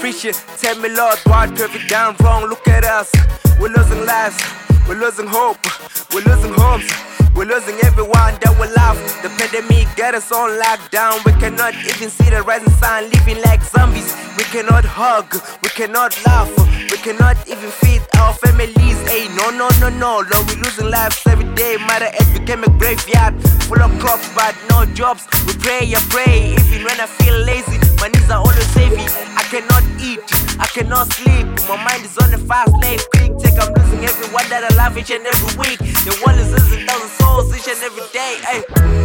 preaching. Tell me, Lord, what have we done wrong? Look at us. We're losing lives. We're losing hope. We're losing homes. We're losing everyone that we love. The pandemic got us on lockdown. We cannot even see the rising sun. Living like zombies. We cannot hug. We cannot laugh. We cannot even feed our families. Hey, no. Lord, we're losing lives every day. Mother Earth became a graveyard full of crops but no jobs. We pray, I pray. Even when I feel lazy, my knees are always heavy. I cannot eat. I cannot sleep. My mind is on a fast lane. Quick take, I'm losing everyone that I love each and every week. The world is losing thousand souls each and every day. Ay.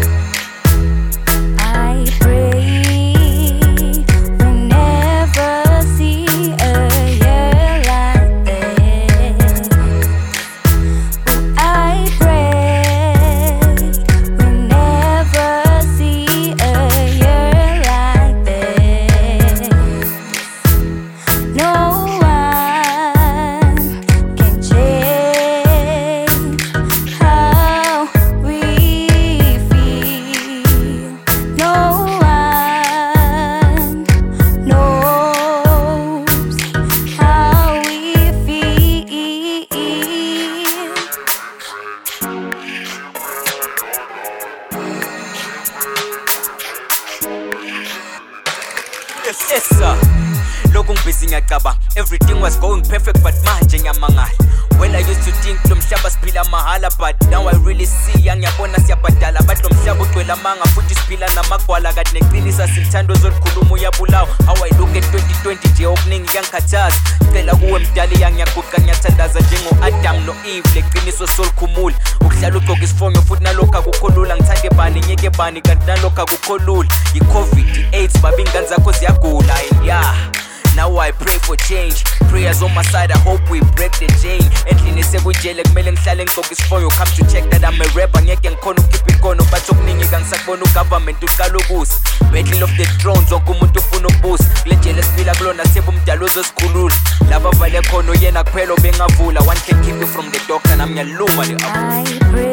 I pray we'll never see a year like this. I pray we'll never see a year like this. No one can change how we feel. No one knows how we feel. Yes, sir. Loku ngibhizi ngiyacabanga. Everything was going perfect but manje ngiyamangala. Well, I used to think lo mhlaba siphila mahala but now I really see ngiyabona siyabhadala but lo mhlaba ugcwele amanga futhi siphila namagwala kade neqinisa silithando zolikhuluma uyabulawa. How I look at 2020 nje okuningi kuyangikhathaza. Cela kuwe mdali yangiyaguqa ngiyathandaza njengo-Adam no-Eve leqiniso solikhumula. Ukuhlala ugqoka isifonyo futhi nalokhu akukho lula. Ngithande bani ngiyeke bani kanti nalokhu akukho lula. I-COVID, i-AIDS babi ingane zakho ziyagula and yeah. Now I pray for change. Prayers on my side, I hope we break the chain. Endlini sekujele kumele ngihlale ngigqoka isifonyo. Come to check that I'm a rapper. Ngeke ngikhona ukukhipha ikono but okuningi kangisakubona ugovernment uqala ukusa. Battle of the thrones wonke umuntu ufuna ukubusa. Kule jele siphila kulona sebe umdala ozosikhulula. Laba vale khona yena kuphela bengavula. One can keep you from the doctor nami ngiyaluma le. I pray